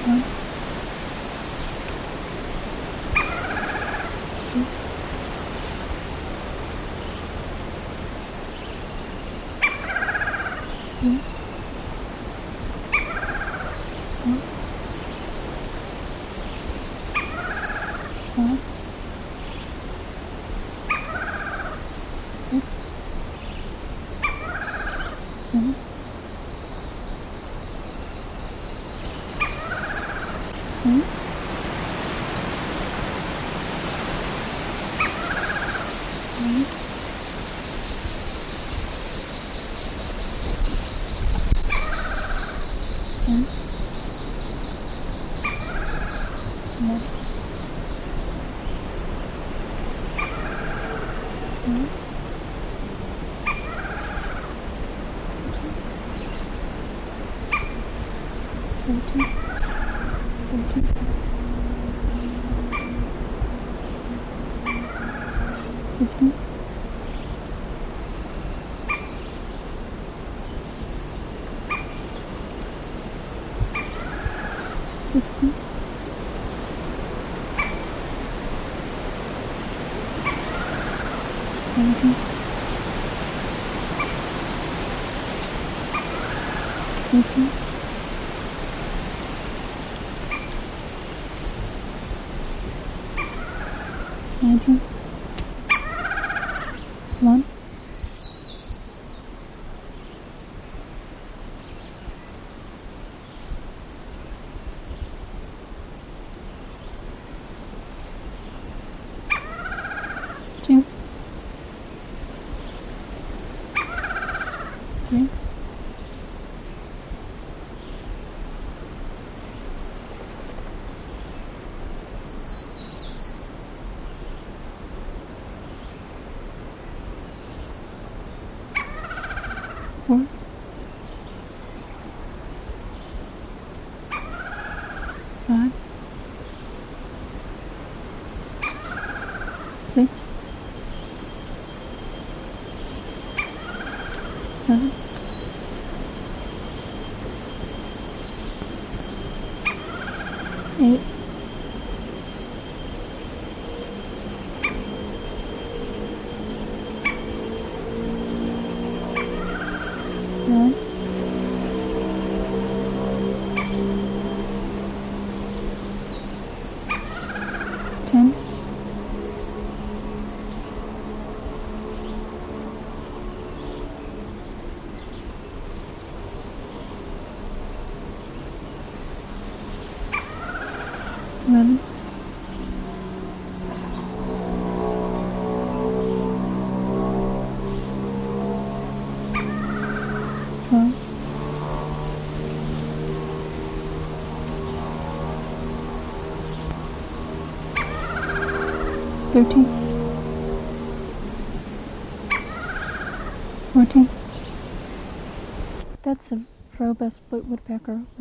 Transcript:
1, 2, 3, 4, 5, 6, 7, 8, 9, 10, 11, 12, 13, 14, 15, 16, 17, 18, 19, 1, 2, 3, 4, 5, 6, 7, 8, 9, 10, 11, 12, 13, 14. That's a robust woodpecker.